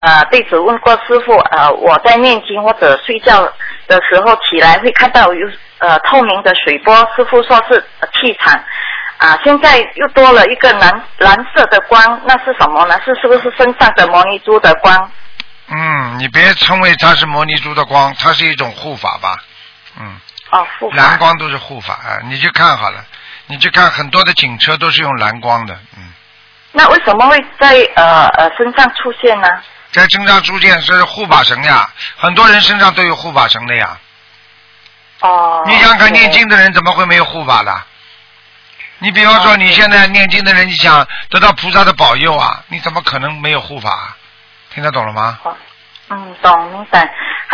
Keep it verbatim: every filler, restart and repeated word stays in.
呃弟子问过师父，呃我在念经或者睡觉的时候起来会看到有呃透明的水波，师父说是气场。啊，现在又多了一个蓝蓝色的光，那是什么呢？是是不是身上的摩尼珠的光？ 嗯，你别称为它是摩尼珠的光，它是一种护法吧。嗯。 哦，护法。 蓝光都是护法啊，你去看好了，你去看很多的警车都是用蓝光的，嗯。 那为什么会在呃呃身上出现呢？ 在身上出现是护法神呀，很多人身上都有护法神的呀。 哦。 你想想看，念经的人怎么会没有护法的？你比方说，你现在念经的人，你想得到菩萨的保佑啊，你怎么可能没有护法？听得懂了吗？ 嗯，懂明白。